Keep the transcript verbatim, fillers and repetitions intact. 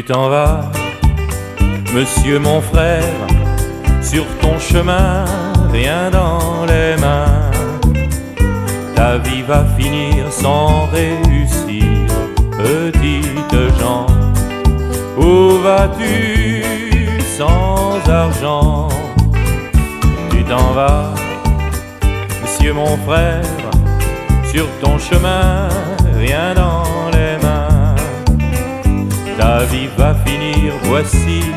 t'en vas, monsieur mon frère, sur ton chemin, rien dans les mains. Ta vie va finir sans réussir, petite Jean. Où vas-tu sans argent? Tu t'en vas, monsieur mon frère, sur ton chemin, rien dans les mains. Ta vie va finir, voici